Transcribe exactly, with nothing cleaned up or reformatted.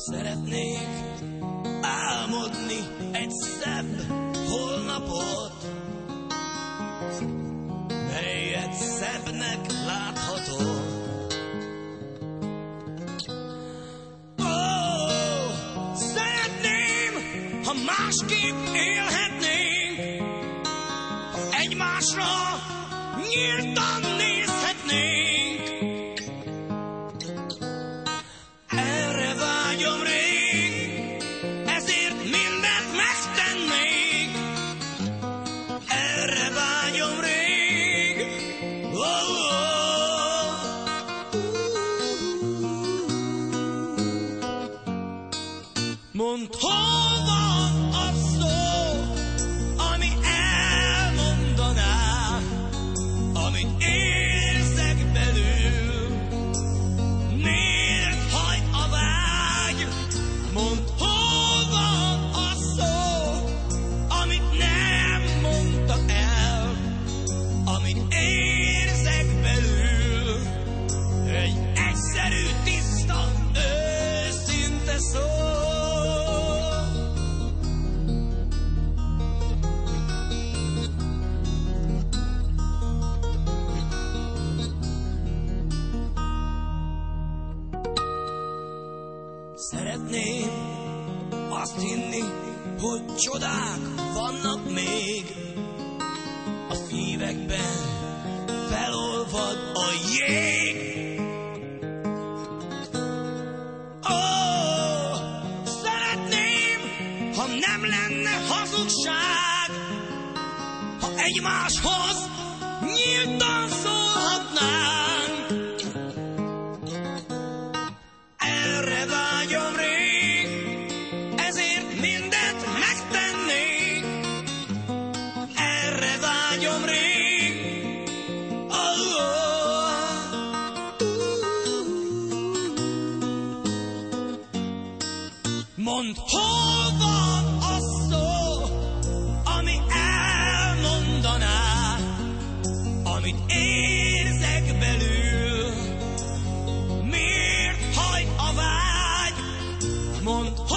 Szeretnék álmodni egy szebb holnapot, melyet szebbnek láthatom. Ó, szeretném, ha másképp élhetnénk, ha egymásra nyíltan nézhetnénk. Erre vágyom rég, ezért mindent megtennék. Erre vágyom rég. Oh, oh. Mondd, hol van a szó, ami elmondaná, amit érzek belül. Miért hajt a vágy? Mondd, hol van a szó, amit nem mondtak el, amit érzek belül. Egy egyszerű, tiszta, őszinte szó. Szeretném azt hinni, hogy csodák vannak még. A szívekben felolvad a jég. Ó, szeretném, ha nem lenne hazugság, ha egymáshoz nyíltan szólhatnánk. Erre vágyom rég, ezért mindent megtennék. Erre vágyom rég. Oh, oh. Mondd, hol van a szó, ami elmondaná, amit érzek belül. Miért hajt a vágy? Mondd,